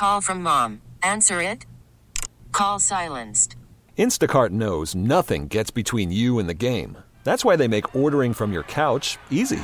Call from mom. Answer it. Call silenced. Instacart knows nothing gets between you and the game. That's why they make ordering from your couch easy.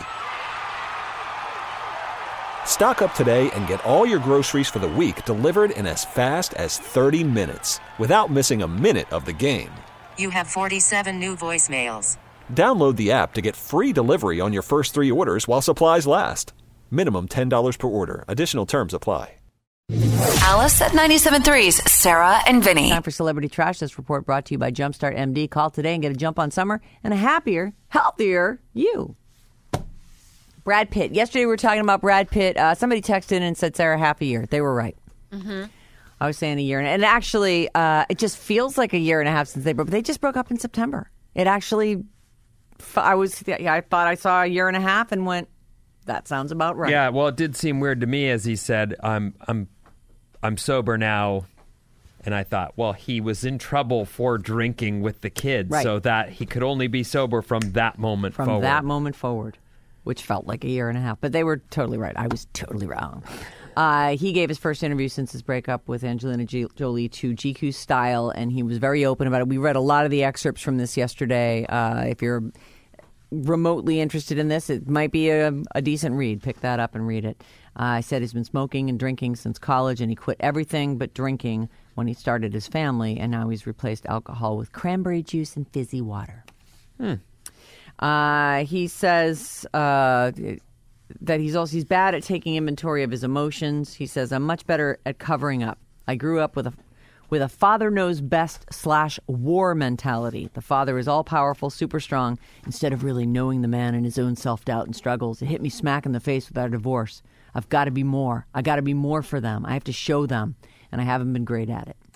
Stock up today and get all your groceries for the week delivered in as fast as 30 minutes without missing a minute of the game. You have 47 new voicemails. Download the app to get free delivery on your first 3 orders while supplies last. Minimum $10 per order. Additional terms apply. Alice at 97.3's Sarah and Vinny. Time for Celebrity Trash. This report brought to you by Jumpstart MD. Call today and get a jump on summer and a happier, healthier you. Brad Pitt. Yesterday we were talking about Brad Pitt. Somebody texted in and said, Sarah, happy year. They were right. Mm-hmm. I was saying a year. And actually, it just feels like a year and a half since they broke up. They just broke up in September. It actually, I thought I saw a year and a half and went, that sounds about right. Yeah, well, it did seem weird to me as he said, I'm sober now. And I thought, well, he was in trouble for drinking with the kids. Right. So that he could only be sober from that moment forward. From that moment forward, which felt like a year and a half. But they were totally right. I was totally wrong. He gave his first interview since his breakup with Angelina Jolie to GQ Style, and he was very open about it. We read a lot of the excerpts from this yesterday. If you're remotely interested in this, it might be a decent read. Pick that up and read it. I said he's been smoking and drinking since college, and he quit everything but drinking when he started his family, and now he's replaced alcohol with cranberry juice and fizzy water. He says that he's bad at taking inventory of his emotions. He says, I'm much better at covering up. I grew up with a father knows best / war mentality. The father is all powerful, super strong, instead of really knowing the man and his own self-doubt and struggles. It hit me smack in the face with our divorce. I've got to be more. I got to be more for them. I have to show them, and I haven't been great at it.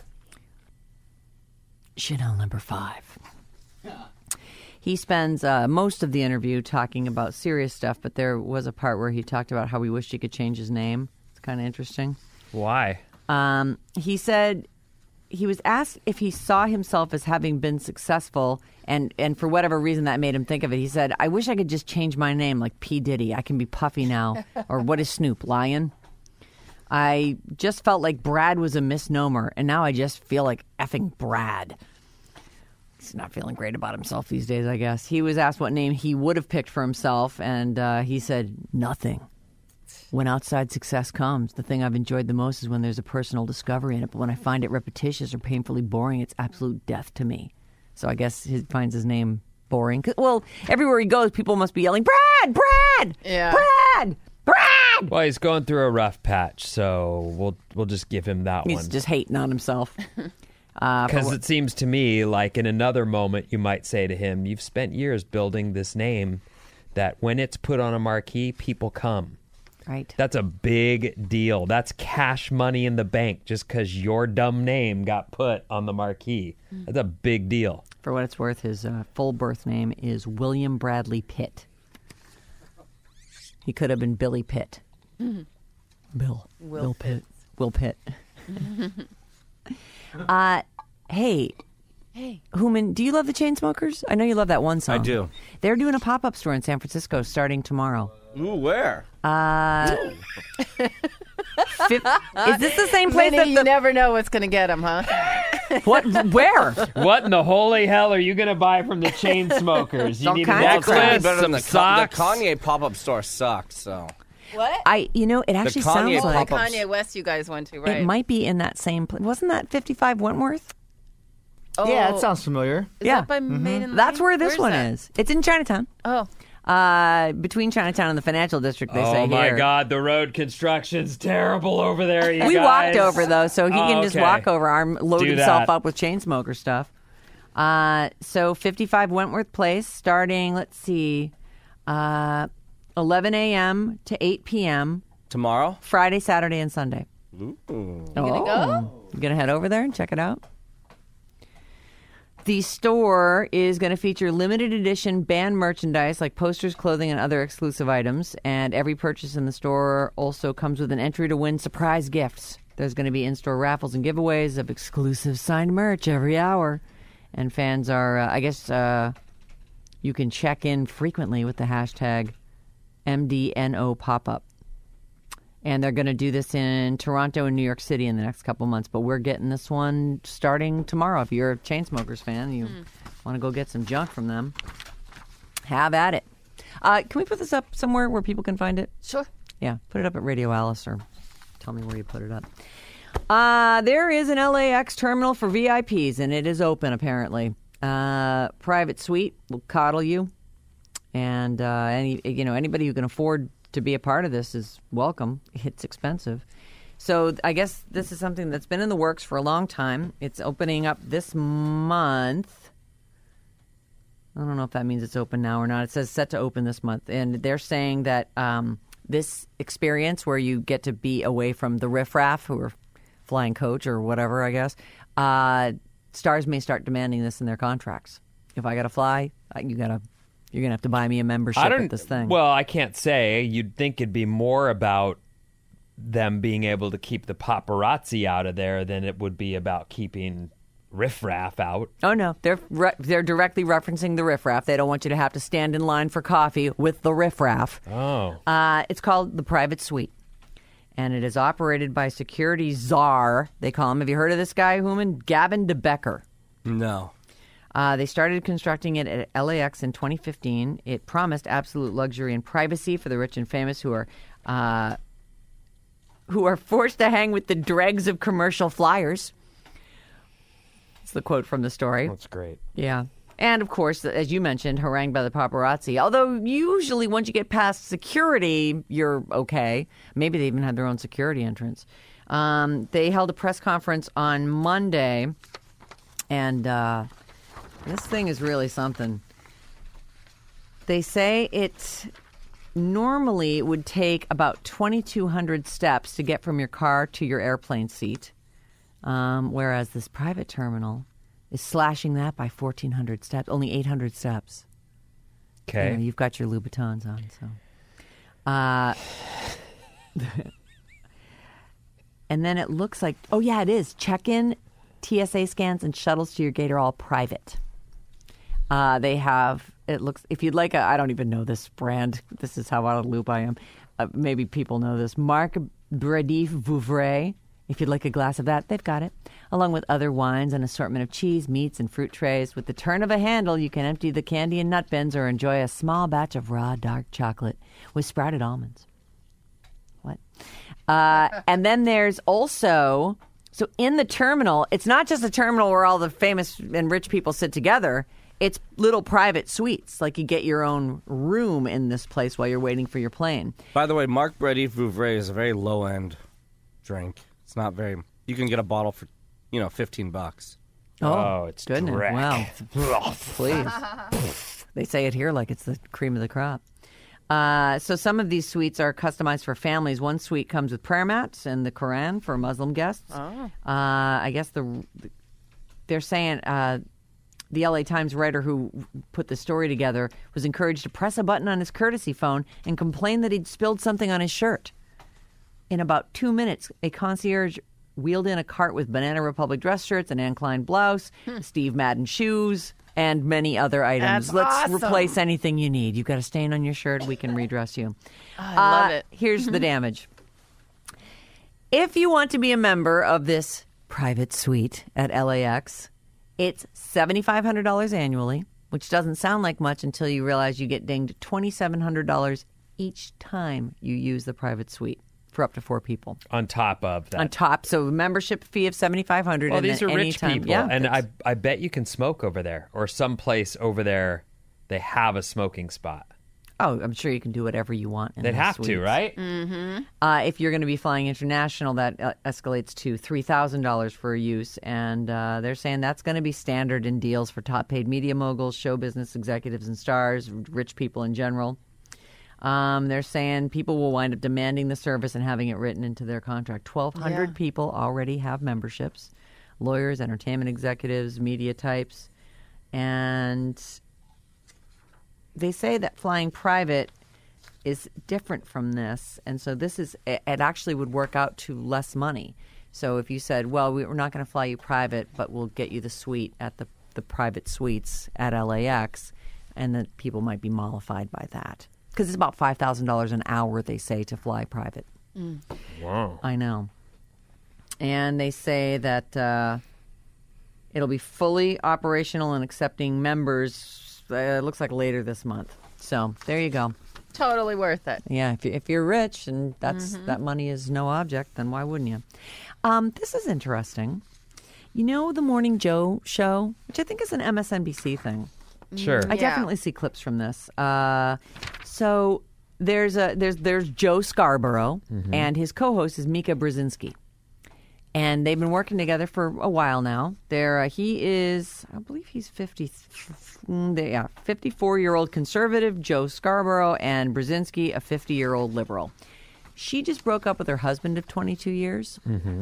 Chanel number 5. He spends most of the interview talking about serious stuff, but there was a part where he talked about how he wished he could change his name. It's kind of interesting. Why? He said he was asked if he saw himself as having been successful, and for whatever reason that made him think of it. He said, I wish I could just change my name like P. Diddy. I can be Puffy now. Or what is Snoop, Lion? I just felt like Brad was a misnomer, and now I just feel like effing Brad. He's not feeling great about himself these days, I guess. He was asked what name he would have picked for himself, and he said, nothing. When outside success comes, the thing I've enjoyed the most is when there's a personal discovery in it. But when I find it repetitious or painfully boring, it's absolute death to me. So I guess he finds his name boring. Well, everywhere he goes, people must be yelling, Brad! Brad! Yeah. Brad! Brad! Well, he's going through a rough patch, so we'll just give him that one. He's just hating on himself. Because it seems to me like in another moment you might say to him, you've spent years building this name that when it's put on a marquee, people come. Right. That's a big deal. That's cash money in the bank just because your dumb name got put on the marquee. That's a big deal. For what it's worth, his full birth name is William Bradley Pitt. He could have been Billy Pitt. Bill Pitt. Will Pitt. Hey, Hooman, do you love the Chainsmokers? I know you love that one song. I do. They're doing a pop-up store in San Francisco starting tomorrow. Ooh, where? Is this the same place Vinny, you never know what's going to get them, huh? What? Where? What in the holy hell are you going to buy from the Chainsmokers? You All need a kinds of necklace, Better than some socks. The Kanye pop-up store sucked, so. What? It actually Kanye sounds like pop-up- Kanye West you guys went to, right? it might be in that same place. Wasn't that 55 Wentworth? Oh, Yeah, that sounds familiar. Is that by Made in That's Lane? where this Where's one that? is. It's in Chinatown. Oh. Between Chinatown and the Financial District, they say Oh my here. God, the road construction's terrible over there, you We guys. walked over, though, so he can just okay. walk over, load Do himself that. up with Chainsmoker stuff. So 55 Wentworth Place, starting, 11 a.m. to 8 p.m. Tomorrow? Friday, Saturday, and Sunday. Ooh. You gonna go? You gonna head over there and check it out? The store is going to feature limited edition band merchandise like posters, clothing, and other exclusive items. And every purchase in the store also comes with an entry to win surprise gifts. There's going to be in-store raffles and giveaways of exclusive signed merch every hour. And fans are, you can check in frequently with the hashtag MDNO pop-up. And they're going to do this in Toronto and New York City in the next couple months. But we're getting this one starting tomorrow. If you're a Chainsmokers fan, you want to go get some junk from them, have at it. Can we put this up somewhere where people can find it? Sure. Yeah, put it up at Radio Alice or tell me where you put it up. There is an LAX terminal for VIPs, and it is open apparently. Private suite will coddle you, and anybody who can afford to be a part of this is welcome. It's expensive. So I guess this is something that's been in the works for a long time. It's opening up this month. I don't know if that means it's open now or not. It says set to open this month. And they're saying that this experience where you get to be away from the riffraff who are flying coach or whatever, I guess, stars may start demanding this in their contracts. If I got to fly, you're going to have to buy me a membership at this thing. Well, I can't say. You'd think it'd be more about them being able to keep the paparazzi out of there than it would be about keeping riffraff out. Oh, no. They're directly referencing the riffraff. They don't want you to have to stand in line for coffee with the riffraff. Oh. It's called the Private Suite, and it is operated by security czar, they call him. Have you heard of this guy, Hooman? Gavin de Becker. No. They started constructing it at LAX in 2015. It promised absolute luxury and privacy for the rich and famous who are forced to hang with the dregs of commercial flyers. That's the quote from the story. That's great. Yeah. And, of course, as you mentioned, harangued by the paparazzi. Although usually once you get past security, you're okay. Maybe they even had their own security entrance. They held a press conference on Monday, and this thing is really something. They say it normally would take about 2,200 steps to get from your car to your airplane seat, whereas this private terminal is slashing that by 1,400 steps, only 800 steps. Okay. You've got your Louboutins on, so. And then it looks like, oh yeah, it is. Check-in, TSA scans, and shuttles to your gate are all private. They have, it looks, if you'd like, I don't even know this brand. This is how out of the loop I am. Maybe people know this. Marc Bredif Vouvray. If you'd like a glass of that, they've got it. Along with other wines, an assortment of cheese, meats, and fruit trays. With the turn of a handle, you can empty the candy and nut bins or enjoy a small batch of raw dark chocolate with sprouted almonds. What? And then there's also, so in the terminal, it's not just a terminal where all the famous and rich people sit together. It's little private suites. Like you get your own room in this place while you're waiting for your plane. By the way, Marc Bredif Vouvray is a very low-end drink. It's not very... You can get a bottle for, $15. Oh, it's goodness. direct. Wow. Please. They say it here like it's the cream of the crop. So some of these suites are customized for families. One suite comes with prayer mats and the Quran for Muslim guests. Oh. I guess they're saying the LA Times writer who put the story together was encouraged to press a button on his courtesy phone and complain that he'd spilled something on his shirt. In about 2 minutes, a concierge wheeled in a cart with Banana Republic dress shirts, an Anne Klein blouse, Steve Madden shoes, and many other items. That's Let's awesome. replace anything you need. You've got a stain on your shirt, we can redress you. I love it. Here's the damage. If you want to be a member of this private suite at LAX, it's $7,500 annually, which doesn't sound like much until you realize you get dinged $2,700 each time you use the private suite. For up to 4 people. On top of that. On top. So membership fee of $7,500. Well, and these then are rich anytime, people. yeah, And I bet you can smoke over there. Or someplace over there, they have a smoking spot. Oh, I'm sure you can do whatever you want. In They'd those have suites. to, right? If you're going to be flying international, that escalates to $3,000 for use. And they're saying that's going to be standard in deals for top-paid media moguls, show business executives and stars, rich people in general. They're saying people will wind up demanding the service and having it written into their contract. 1,200 people already have memberships. Lawyers, entertainment executives, media types. And they say that flying private is different from this. And so it actually would work out to less money. So if you said, well, we're not going to fly you private, but we'll get you the suite at the private suites at LAX, and then people might be mollified by that. Because it's about $5,000 an hour, they say, to fly private. Wow. I know. And they say that it'll be fully operational and accepting members, it looks like later this month. So there you go. Totally worth it. Yeah, if you're rich and that money is no object, then why wouldn't you? This is interesting. You know the Morning Joe show, which I think is an MSNBC thing. Sure. I definitely see clips from this. So there's Joe Scarborough, and his co-host is Mika Brzezinski. And they've been working together for a while now. He is, I believe he's 54-year-old conservative, Joe Scarborough, and Brzezinski, a 50-year-old liberal. She just broke up with her husband of 22 years.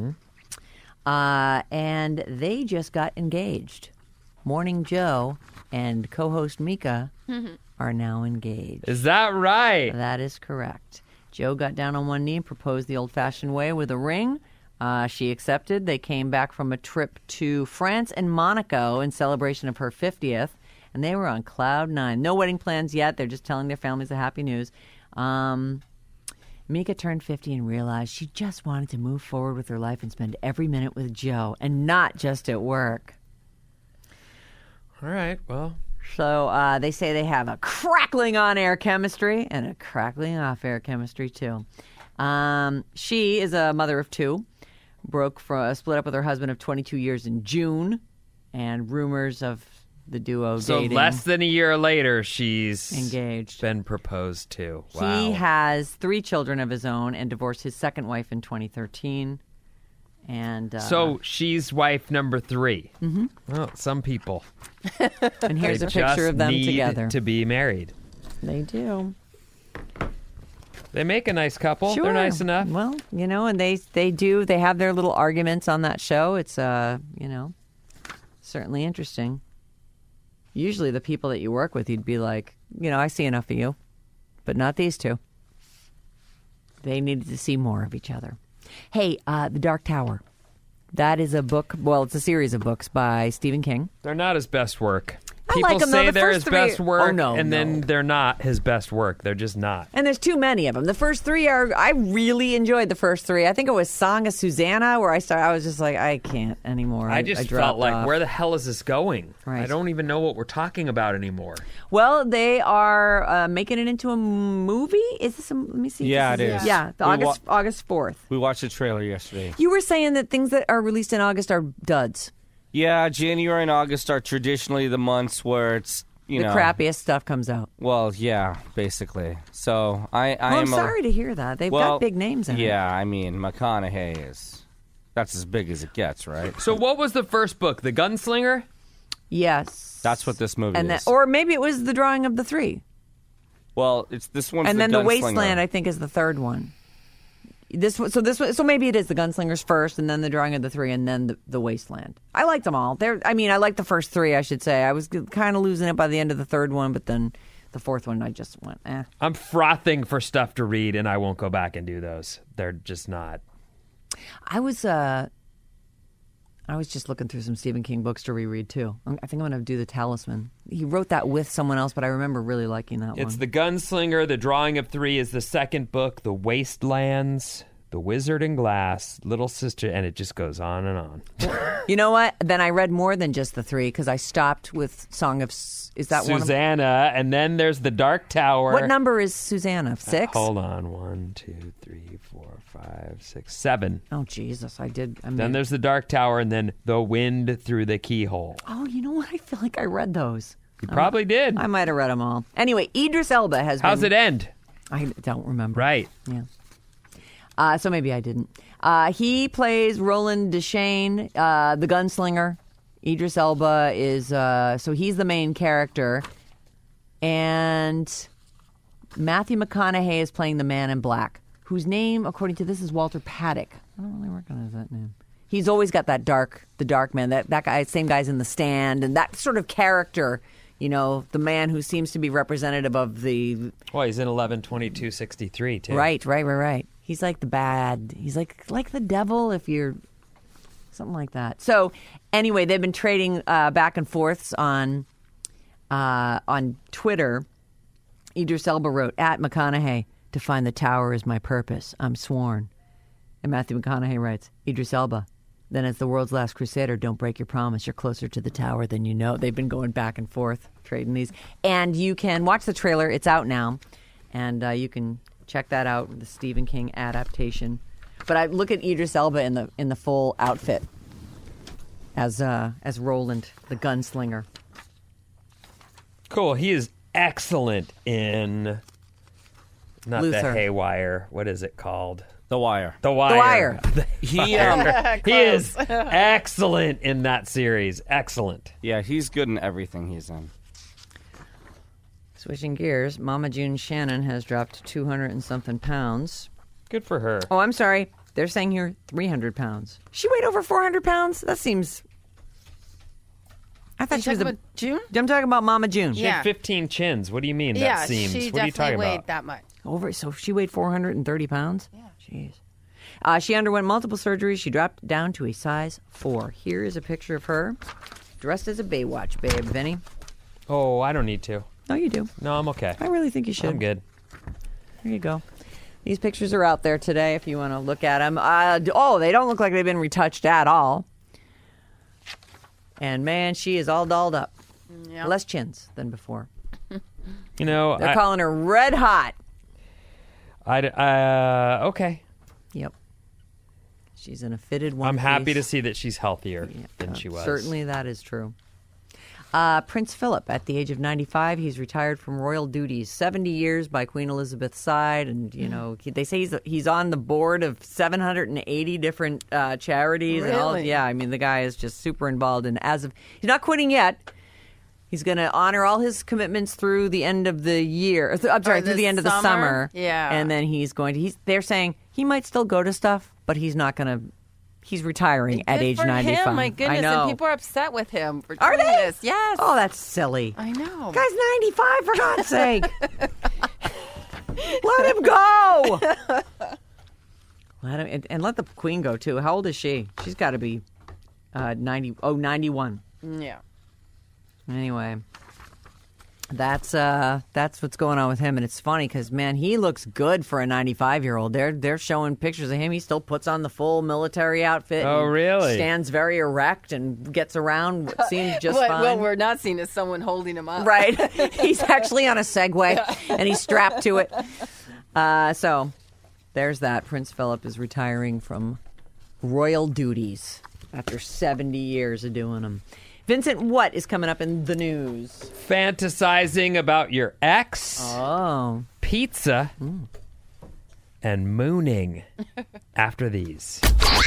And they just got engaged. Morning Joe and co-host Mika are now engaged. Is that right? That is correct. Joe got down on one knee and proposed the old-fashioned way with a ring. She accepted. They came back from a trip to France and Monaco in celebration of her 50th, and they were on cloud nine. No wedding plans yet. They're just telling their families the happy news. Mika turned 50 and realized she just wanted to move forward with her life and spend every minute with Joe, and not just at work. All right, well. So they say they have a crackling on-air chemistry and a crackling off-air chemistry, too. She is a mother of two. Split up with her husband of 22 years in June, and rumors of the duo dating. So less than a year later, she's engaged. Been proposed to. Wow. He has 3 children of his own and divorced his second wife in 2013. And so she's wife number 3. Well, some people. And here's a picture just of them need together. To be married. They do. They make a nice couple. Sure. They're nice enough. Well, and they do. They have their little arguments on that show. It's certainly interesting. Usually the people that you work with, you'd be like, I see enough of you, but not these two. They needed to see more of each other. Hey, The Dark Tower. That is a book. Well, it's a series of books by Stephen King. They're not his best work. I like People them, though. say The they're first his best three- work, Oh, no, and no. then they're not his best work. They're just not. And there's too many of them. The first 3 I really enjoyed the first 3. I think it was Song of Susanna where I was just like, I can't anymore. I just dropped felt like, off. where the hell is this going? Right. I don't even know what we're talking about anymore. Well, they are making it into a movie. Is this let me see. Yeah, it is. Yeah, August 4th. We watched the trailer yesterday. You were saying that things that are released in August are duds. Yeah, January and August are traditionally the months where it's, The crappiest stuff comes out. Well, yeah, basically. So I'm sorry to hear that. They've got big names in it. Yeah, I mean, McConaughey that's as big as it gets, right? So what was the first book? The Gunslinger? Yes. That's what this movie is. Or maybe it was The Drawing of the Three. Well, it's this one's and the then The Gunslinger. Wasteland, I think, is the third one. So maybe it is The Gunslingers first, and then The Drawing of the Three, and then the Wasteland. I liked them all. I liked the first 3, I should say. I was kind of losing it by the end of the third one, but then the fourth one, I just went, eh. I'm frothing for stuff to read, and I won't go back and do those. They're just not. I was just looking through some Stephen King books to reread, too. I think I'm going to do The Talisman. He wrote that with someone else, but I remember really liking that one. It's The Gunslinger. The Drawing of Three is the second book. The Wastelands, The Wizard in Glass, Little Sister, and it just goes on and on. You know what? Then I read more than just the 3 because I stopped with Song of... Is that one? Susanna, and then there's The Dark Tower. What number is Susanna? 6? Hold on. 1, 2, 3, 4, 5, 6, 7. Oh, Jesus. Then there's The Dark Tower, and then The Wind Through the Keyhole. Oh, you know what? I feel like I read those. You probably did. I might have read them all. Anyway, Idris Elba has How's it end? I don't remember. Right. Yeah. So maybe I didn't. He plays Roland Deschain, the gunslinger. Idris Elba is, so he's the main character. And Matthew McConaughey is playing the Man in Black, whose name, according to this, is Walter Paddock. I don't really recognize that name. He's always got the dark man. That guy, same guy's in The Stand, and that sort of character. The man who seems to be representative of the... Well, he's in 11/22/63, too. Right. He's like the bad... He's like the devil if you're... Something like that. So, anyway, they've been trading back and forths on Twitter. Idris Elba wrote, @McConaughey, To find the tower is my purpose. I'm sworn. And Matthew McConaughey writes, Idris Elba. Then as the world's last crusader, don't break your promise. You're closer to the tower than you know. They've been going back and forth, trading these. And you can watch the trailer. It's out now. And you can check that out, the Stephen King adaptation. But I look at Idris Elba in the full outfit as Roland, the gunslinger. Cool. He is excellent in not Luther. the Haywire. What is it called? The Wire. The Wire. He He is excellent in that series. Excellent. yeah, he's good in everything he's in. Switching gears, Mama June Shannon has dropped 200 and something pounds. Good for her. Oh, I'm sorry. They're saying here 300 pounds. She weighed over 400 pounds? That seems... I thought she was about June? I'm talking about Mama June. She Yeah. had 15 chins. What do you mean? Yeah, That seems. she What are you definitely talking weighed about? that much. So she weighed 430 pounds? Yeah. Jeez. She underwent multiple surgeries. She dropped down to a size 4. Here is a picture of her dressed as a Baywatch babe, Vinny. Oh, I don't need to. No, you do. No, I'm okay. I really think you should. I'm good. There you go. These pictures are out there today if you want to look at them. They don't look like they've been retouched at all. And, man, she is all dolled up. Yeah. Less chins than before. You know, They're calling her red hot. Okay. Yep. She's in a fitted one. I'm happy to see that she's healthier than she was. Certainly that is true. Prince Philip, at the age of 95, he's retired from royal duties. 70 years by Queen Elizabeth's side, and they say he's on the board of 780 different charities. Really? And all. Yeah, I mean the guy is just super involved. And he's not quitting yet. He's going to honor all his commitments through the end of the year. I'm sorry, through the end of the summer. Yeah, and then he's going to. They're saying he might still go to stuff, but he's not going to. He's retiring at age 95. Him, my goodness, I know. and people are upset with him for Are doing they? this. Yes. Oh, that's silly. I know. Guy's 95, for God's sake. Let him go. Let him, and let the Queen go, too. How old is she? She's got to be 91. Yeah. Anyway, that's what's going on with him, and it's funny because man, he looks good for a 95-year-old. They're showing pictures of him. He still puts on the full military outfit. Oh, and really? Stands very erect and gets around. Seems just fine. What we're not seeing is someone holding him up. Right. He's actually on a Segway and he's strapped to it. So there's that. Prince Philip is retiring from royal duties after 70 years of doing them. Vincent, what is coming up in the news? Fantasizing about your ex, Oh. pizza, and mooning after these.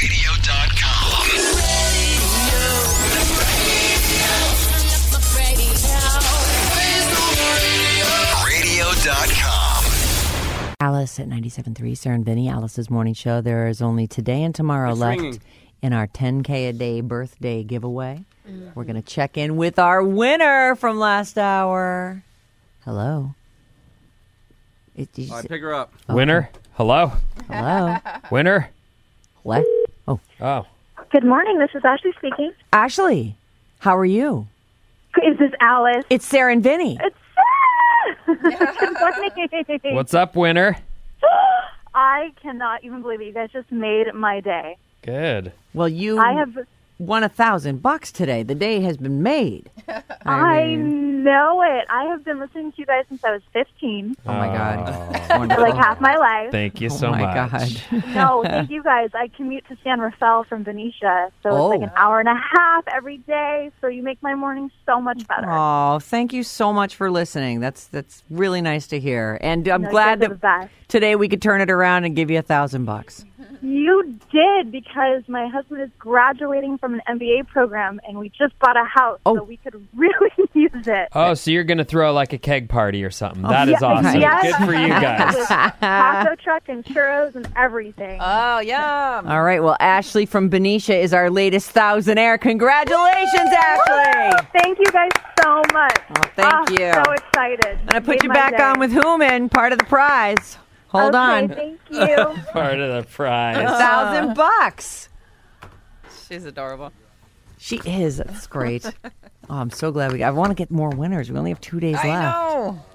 Radio.com. Alice at 97.3, Sarah and Vinny, Alice's morning show. There is only today and tomorrow It's left ringing. in our 10K a day birthday giveaway. We're going to check in with our winner from last hour. Hello. Did you All right, say- pick her up. Winner? Hello? Hello. Winner? What? Oh, Oh. Good morning. This is Ashley speaking. Ashley, how are you? Is this Alice? It's Sarah and Vinny. It's Good morning. What's up, winner? I cannot even believe it. You guys just made my day. Good. Well, you I have. won $1,000 today. The day has been made. I know it. I have been listening to you guys since I was 15. Oh my God. For Wonderful. like half my life. Thank you so Oh my much. God. No, thank you guys. I commute to San Rafael from Venetia, so Oh. it's like an hour and a half every day. So you make my morning so much better. Oh, thank you so much for listening. That's really nice to hear. And I'm No, you glad guys are the that best. today we could turn it around and give you $1,000. You did, because my husband is graduating from an MBA program, and we just bought a house, Oh. so we could really use it. Oh, so you're going to throw like a keg party or something. That is Yeah, awesome. yes. Good for you guys. With taco truck and churros and everything. Oh, yum. All right. Well, Ashley from Benicia is our latest thousandaire. Congratulations, Ashley. Thank you guys so much. Oh, thank you. So excited. And I put Made you my back day. on with Hooman, part of the prize. Hold Okay, on. Thank you. Part of the prize. $1,000. She's adorable. She is. That's great. Oh, I'm so glad I want to get more winners. We only have 2 days left. I know.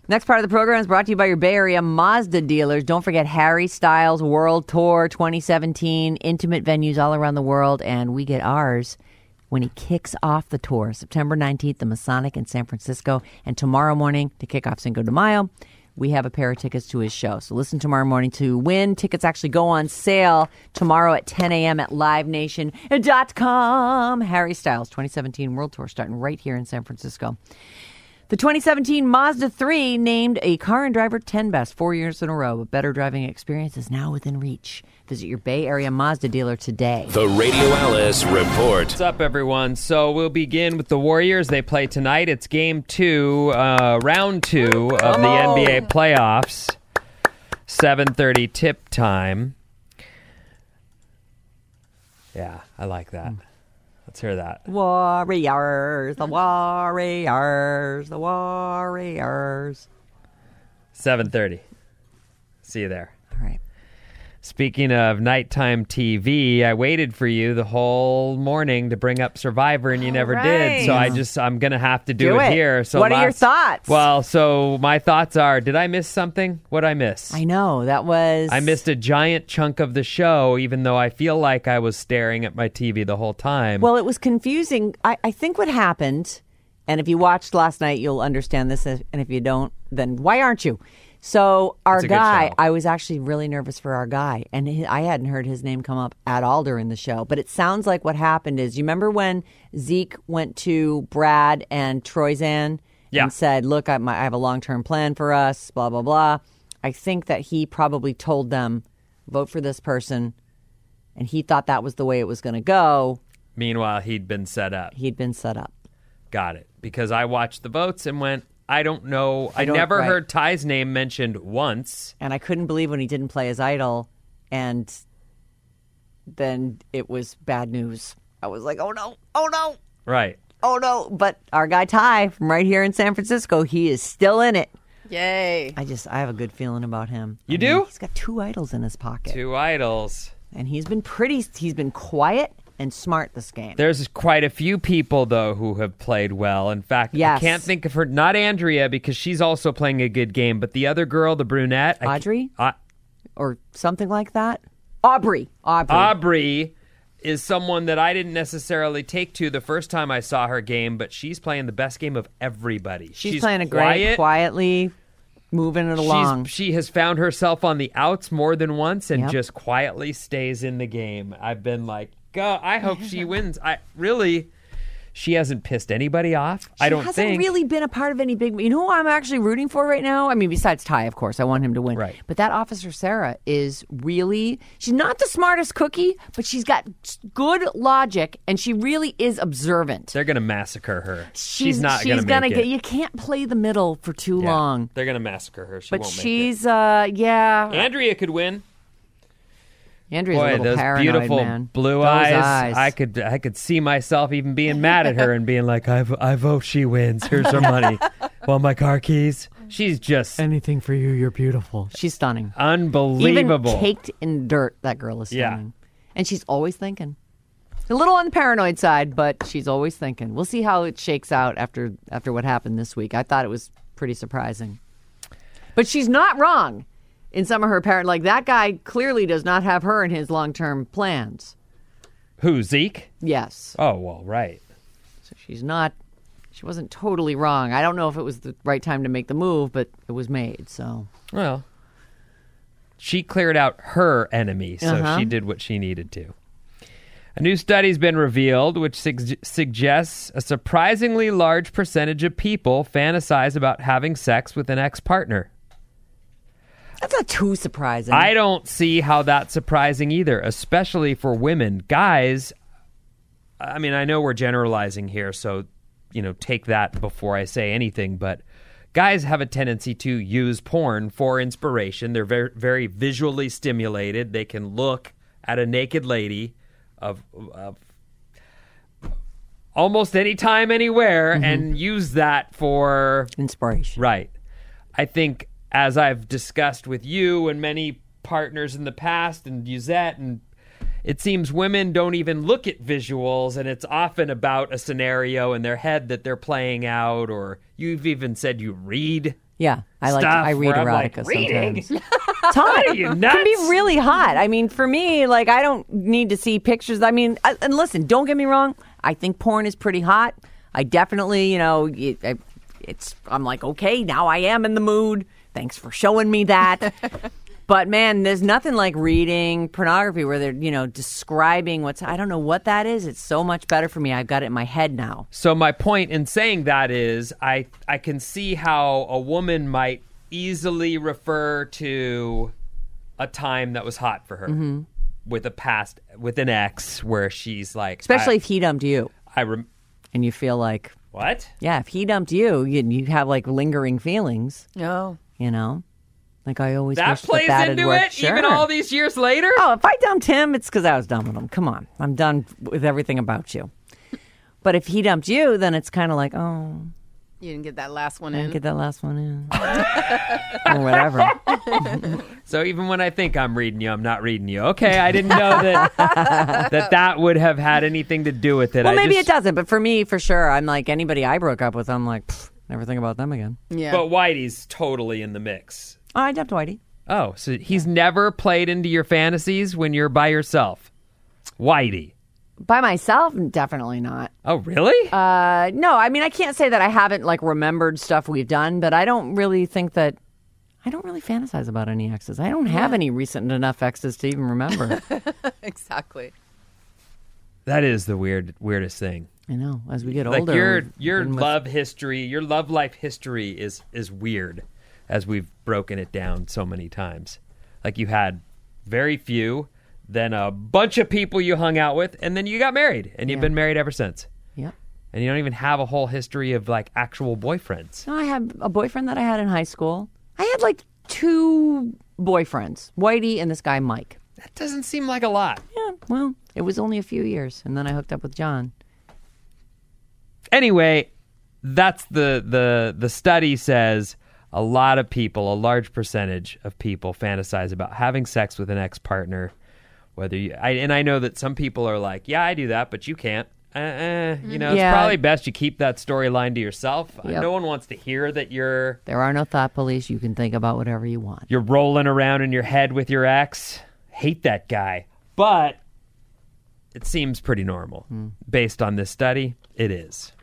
Next part of the program is brought to you by your Bay Area Mazda dealers. Don't forget Harry Styles World Tour 2017, intimate venues all around the world, and we get ours when he kicks off the tour, September 19th, the Masonic in San Francisco, and tomorrow morning to kick off Cinco de Mayo, we have a pair of tickets to his show. So listen tomorrow morning to win. Tickets actually go on sale tomorrow at 10 a.m. at livenation.com. Harry Styles 2017 World Tour starting right here in San Francisco. The 2017 Mazda 3 named a Car and Driver 10 Best 4 years in a row. A better driving experience is now within reach. Visit your Bay Area Mazda dealer today. The Radio Alice Report. What's up, everyone? So we'll begin with the Warriors. They play tonight. It's game 2, round 2 of the NBA playoffs. 7:30 tip time. Yeah, I like that. Let's hear that. Warriors, the Warriors, the Warriors. 7:30. See you there. All right. Speaking of nighttime TV, I waited for you the whole morning to bring up Survivor, and you never did. So I'm going to have to do it here. So what are your thoughts? Well, so my thoughts are, did I miss something? What'd I miss? I know, I missed a giant chunk of the show, even though I feel like I was staring at my TV the whole time. Well, it was confusing. I think what happened, and if you watched last night, you'll understand this, and if you don't, then why aren't you? So our guy, I was actually really nervous for our guy, and I hadn't heard his name come up at all during the show. But it sounds like what happened is, you remember when Zeke went to Brad and Troyzan and said, look, I have a long-term plan for us, blah, blah, blah. I think that he probably told them, vote for this person, and he thought that was the way it was going to go. Meanwhile, he'd been set up. Got it. Because I watched the votes and went, I don't know. I never heard Ty's name mentioned once. And I couldn't believe when he didn't play his idol, and then it was bad news. I was like, oh no. Right. Oh no. But our guy Ty from right here in San Francisco, he is still in it. Yay. I have a good feeling about him. You do? He's got 2 idols in his pocket. 2 idols. And he's been quiet and smart this game. There's quite a few people, though, who have played well. In fact, I can't think of her. Not Andrea, because she's also playing a good game, but the other girl, the brunette. Audrey? Or something like that? Aubrey. Aubrey is someone that I didn't necessarily take to the first time I saw her game, but she's playing the best game of everybody. She's playing a great, quietly moving it along. She has found herself on the outs more than once and just quietly stays in the game. I've been like, go, I hope she wins. She hasn't pissed anybody off. She hasn't really been a part of any big... You know who I'm actually rooting for right now? I mean, besides Ty, of course. I want him to win. Right. But that Officer Sarah is really... She's not the smartest cookie, but she's got good logic, and she really is observant. They're going to massacre her. She's not going to make it. You can't play the middle for too long. They're going to massacre her. She won't make it. But she's, Andrea could win. Andrea's a little those paranoid, beautiful man. blue eyes. I could see myself even being mad at her and being like, I vote she wins. Here's her money. Want my car keys? She's just... Anything for you, you're beautiful. She's stunning. Unbelievable. Even caked in dirt, that girl is stunning. And she's always thinking. A little on the paranoid side, but she's always thinking. We'll see how it shakes out after what happened this week. I thought it was pretty surprising. But she's not wrong. In some of her that guy clearly does not have her in his long-term plans. Who, Zeke? Yes. Oh, well, right. So she wasn't totally wrong. I don't know if it was the right time to make the move, but it was made, so. Well, she cleared out her enemy, so she did what she needed to. A new study's been revealed which suggests a surprisingly large percentage of people fantasize about having sex with an ex-partner. That's not too surprising. I don't see how that's surprising either, especially for women. Guys, I mean, I know we're generalizing here, so, take that before I say anything, but guys have a tendency to use porn for inspiration. They're very, very visually stimulated. They can look at a naked lady of almost any time, anywhere, and use that for... inspiration. Right. I think... as I've discussed with you and many partners in the past and Yuzette, and it seems women don't even look at visuals, and it's often about a scenario in their head that they're playing out, or you've even said you read Yeah, I read where I'm like, erotica reading? sometimes. It's hot. Are you It nuts? can be really hot. I mean, for me, like, I don't need to see pictures. I mean, and listen, don't get me wrong. I think porn is pretty hot. I definitely, I'm like, okay, now I am in the mood. Thanks for showing me that. But man, there's nothing like reading pornography where they're, describing I don't know what that is. It's so much better for me. I've got it in my head now. So my point in saying that is I can see how a woman might easily refer to a time that was hot for her with an ex where she's like... Especially if he dumped you. And you feel like... What? Yeah, if he dumped you, you have like lingering feelings. Oh. Like I always that wish plays that into had worked. it Sure. even all these years later? Oh, if I dumped him, it's because I was done with him. Come on. I'm done with everything about you. But if he dumped you, then it's kind of like, oh... You didn't get that last one I in. didn't get that last one in. Or whatever. So even when I think I'm reading you, I'm not reading you. Okay, I didn't know that would have had anything to do with it. Well, maybe it doesn't, but for me, for sure, I'm like, anybody I broke up with, I'm like, never think about them again. Yeah. But Whitey's totally in the mix. Oh, I dumped Whitey. Oh, so he's never played into your fantasies when you're by yourself. Whitey. By myself, definitely not. Oh, really? No, I mean, I can't say that I haven't like remembered stuff we've done, but I don't really fantasize about any exes. I don't have any recent enough exes to even remember. Exactly. That is the weirdest thing. I know. As we get Like older, your love history, your love life history is weird, as we've broken it down so many times. Like you had very few, then a bunch of people you hung out with, and then you got married, and you've been married ever since. Yep. And you don't even have a whole history of like actual boyfriends. No, I had a boyfriend that I had in high school. I had like 2 boyfriends, Whitey and this guy Mike. That doesn't seem like a lot. Yeah, well, it was only a few years, and then I hooked up with John. Anyway, that's the study says a lot of people, a large percentage of people fantasize about having sex with an ex-partner. I know that some people are like, yeah, I do that, but you can't. It's probably best you keep that storyline to yourself. Yep. No one wants to hear that There are no thought police. You can think about whatever you want. you're rolling around in your head with your ex. Hate that guy. But it seems pretty normal. Based on this study, it is.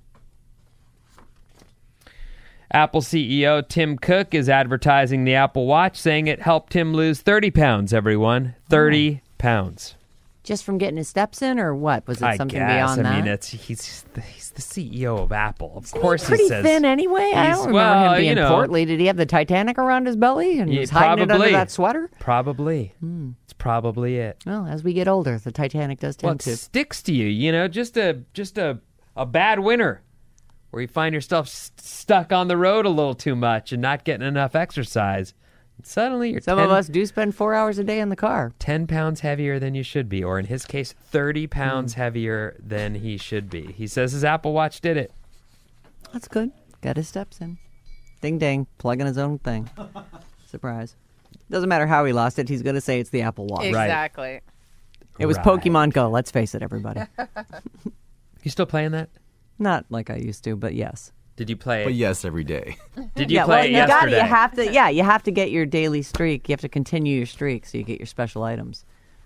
Apple CEO Tim Cook is advertising the Apple Watch, saying it helped him lose 30 pounds, everyone. 30 pounds. Just from getting his steps in, or what? Was it I something guess. beyond that? I mean, he's the CEO of Apple. Of course pretty he says... thin anyway. I don't remember him being portly. Did he have the Titanic around his belly and he was hiding it under that sweater? Probably. It's probably it. Well, as we get older, the Titanic does tend It to. sticks to you, just a bad winter where you find yourself stuck on the road a little too much and not getting enough exercise. And suddenly you're Some of us do spend 4 hours a day in the car. 10 pounds heavier than you should be, or in his case, 30 pounds heavier than he should be. He says his Apple Watch did it. That's good. Got his steps in. Ding ding. Plugging his own thing. Surprise. Doesn't matter how he lost it. He's going to say it's the Apple Watch. Exactly. It was Pokemon Go. Let's face it, everybody. You still playing that? Not like I used to, but yes. Did you play it? But yes, every day. Did you play it yesterday? You have to get your daily streak. You have to continue your streak so you get your special items.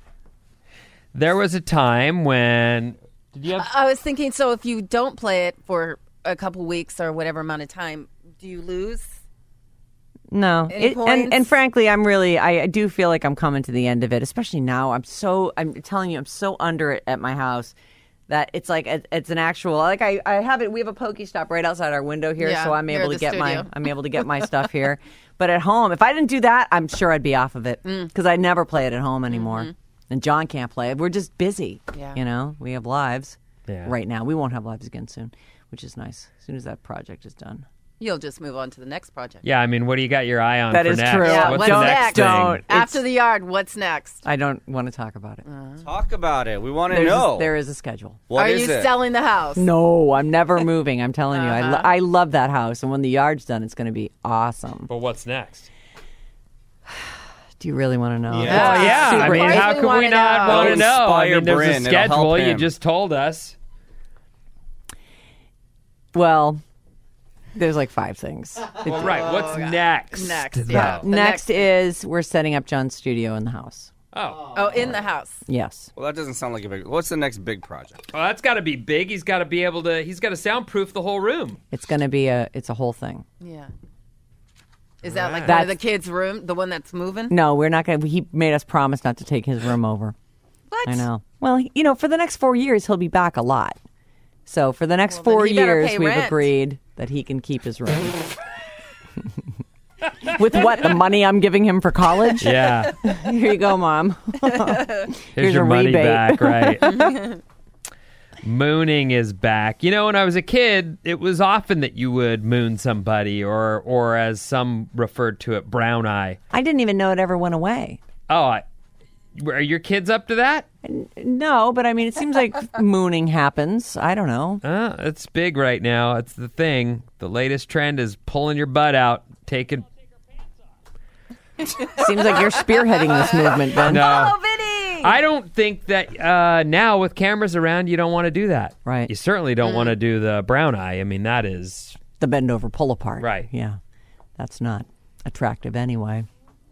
There was a time when... Did you have... I was thinking, so if you don't play it for a couple weeks or whatever amount of time, do you lose? No. Any points? And frankly, I do feel like I'm coming to the end of it, especially now. I'm telling you, I'm so under it at my house that it's like, it's an actual, like I have it, we have a Pokestop right outside our window here, so I'm able to get my stuff here. But at home, if I didn't do that, I'm sure I'd be off of it because I never play it at home anymore. And John can't play it. We're just busy. Yeah. We have lives right now. We won't have lives again soon, which is nice. As soon as that project is done. You'll just move on to the next project. Yeah, I mean, what do you got your eye on That for is next? true. Yeah, What's what's the next? next thing? After the yard, what's next? I don't want to talk about it. Talk about it. We want to know. There is a schedule. What Are is you it? selling the house? No, I'm never moving. I'm telling you. I love that house. And when the yard's done, it's going to be awesome. But what's next? Do you really want to know? Yeah. Oh, yeah. I Super mean, easy. how We could we wanna not know. want to know? I Inspire mean, there's a Bryn. It'll help schedule. You him. just told us. Well, There's like 5 things. Well, right. What's next? Next, though? yeah. Next is we're setting up John's studio in the house. Oh, in the house. Yes. Well, that doesn't sound like a big. What's the next big project? Well, that's got to be big. He's got to be able to. He's got to soundproof the whole room. It's going to be it's a whole thing. Yeah. Is that like one That's- of the kids' room, the one that's moving? No, we're not going to. He made us promise not to take his room over. What? I know. Well, for the next 4 years, he'll be back a lot. So for the next Well, then 4 he better years, pay we've rent. agreed that he can keep his room. With what? The money I'm giving him for college? Yeah. Here you go, Mom. Here's your a money rebate. back, right? Mooning is back. When I was a kid, it was often that you would moon somebody, or as some referred to it, brown eye. I didn't even know it ever went away. Oh, are your kids up to that? No, but I mean, it seems like mooning happens. I don't know. It's big right now. It's the thing. The latest trend is pulling your butt out, taking. Seems like you're spearheading this movement, Ben. No. Oh, Vinny! I don't think that now with cameras around, you don't want to do that. Right. You certainly don't want to do the brown eye. I mean, that is. The bend over, pull apart. Right. Yeah. That's not attractive anyway.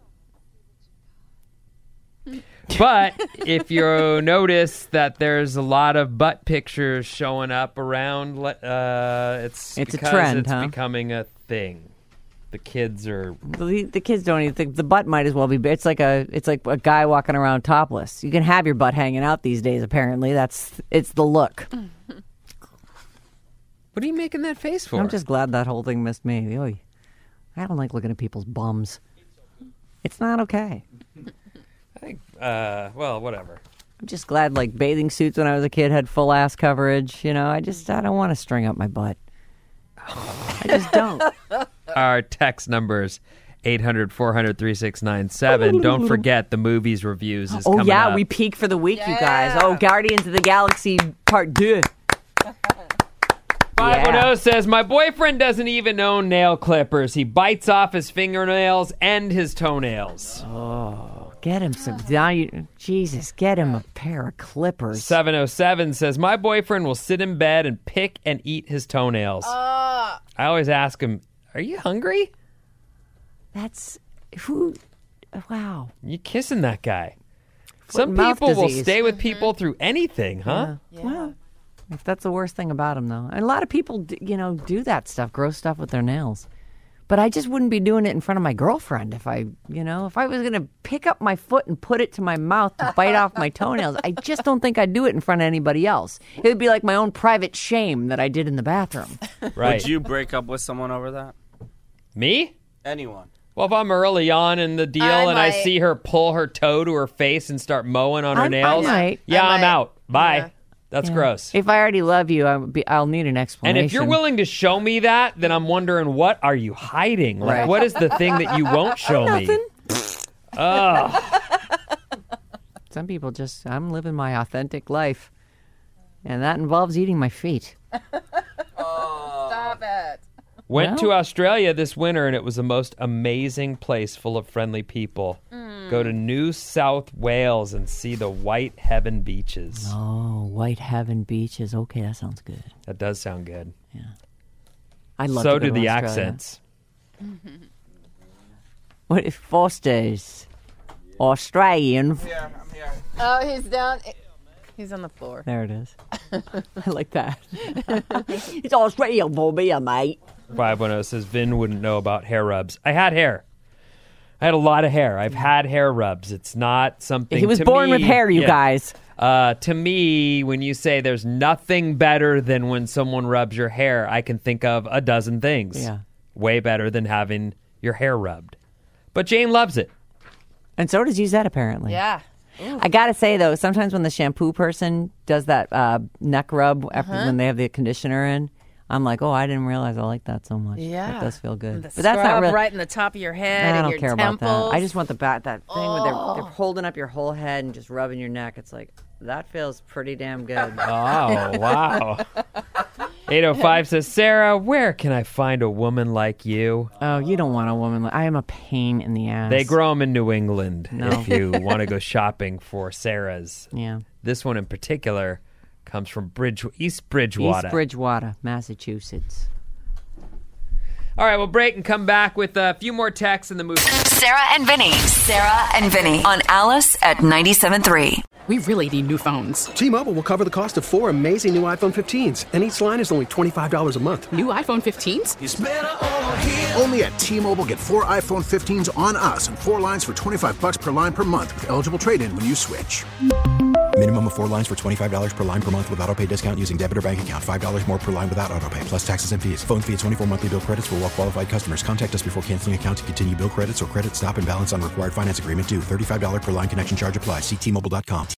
But if you notice that there's a lot of butt pictures showing up around, it's It's a because trend, it's huh? becoming a thing. The kids are. The kids don't even think the butt might as well be. It's like a guy walking around topless. You can have your butt hanging out these days. Apparently, it's the look. What are you making that face for? I'm just glad that whole thing missed me. Oy. I don't like looking at people's bums. It's not okay. I think. Well, whatever. I'm just glad like bathing suits when I was a kid had full ass coverage. I don't want to string up my butt. I just don't. Our text numbers 800-400-3697. Don't forget the movies reviews is coming up. We peak for the week, you guys. Oh, Guardians of the Galaxy Part 2. 510 says, my boyfriend doesn't even own nail clippers. He bites off his fingernails and his toenails. Get him some. Jesus, get him a pair of clippers. 707 says, my boyfriend will sit in bed and pick and eat his toenails. I always ask him, are you hungry? That's who. Wow. You kissing that guy? Foot Some and mouth people will disease. stay with people through anything, huh? Yeah. Well, if that's the worst thing about him, though, and a lot of people, do that stuff, gross stuff with their nails. But I just wouldn't be doing it in front of my girlfriend if I was going to pick up my foot and put it to my mouth to bite off my toenails. I just don't think I'd do it in front of anybody else. It would be like my own private shame that I did in the bathroom. Right. Would you break up with someone over that? Me? Anyone? Well, if I'm early on in the deal and I might. see her pull her toe to her face and start mowing on her I nails, might. yeah, I I'm might. out. Bye. Yeah. That's gross. If I already love you, I'll need an explanation. And if you're willing to show me that, then I'm wondering, what are you hiding? Like, Right. what is the thing that you won't show me? Nothing. Oh, Some people I'm living my authentic life, and that involves eating my feet. Stop it. went Well. to Australia this winter, and it was the most amazing place full of friendly people. Go to New South Wales and see the White Heaven beaches. Oh, White Heaven beaches. Okay, that sounds good. That does sound good. I love. So to go do to the Australia. accents. What if Foster's Australian? Oh, he's down. He's on the floor. There it is. I like that. It's Australian for me, mate. 510 says Vin wouldn't know about hair rubs. I had hair. I had a lot of hair. I've had hair rubs. It's not something. He was to born me- with hair, you Yeah. guys. To me, when you say there's nothing better than when someone rubs your hair, I can think of a dozen things. Yeah. Way better than having your hair rubbed. But Jane loves it. And so does Yuzette, apparently. Yeah. I gotta say though, sometimes when the shampoo person does that neck rub after when they have the conditioner in, I'm like, oh, I didn't realize I like that so much. Yeah. That does feel good. And the But that's not scrub really. right in the top of your head I and don't your care temples. about that. I just want that thing where they're holding up your whole head and just rubbing your neck. It's like that feels pretty damn good. Oh, wow. 805 says, Sarah, where can I find a woman like you? Oh, you don't want a woman. I am a pain in the ass. They grow them in New England No. if you want to go shopping for Sarah's. Yeah. This one in particular comes from East Bridgewater. East Bridgewater, Massachusetts. All right, we'll break and come back with a few more texts in the movie. Sarah and Vinny. Sarah and Vinny on Alice at 97.3. We really need new phones. T-Mobile will cover the cost of 4 amazing new iPhone 15s, and each line is only $25 a month. New iPhone 15s? It's better over here. Only at T-Mobile, get 4 iPhone 15s on us and 4 lines for $25 per line per month with eligible trade-in when you switch. Minimum of 4 lines for $25 per line per month with autopay discount using debit or bank account. $5 more per line without autopay, plus taxes and fees. Phone fee at 24 monthly bill credits for well-qualified customers. Contact us before canceling account to continue bill credits or credit stop and balance on required finance agreement due. $35 per line connection charge applies. See T-Mobile.com.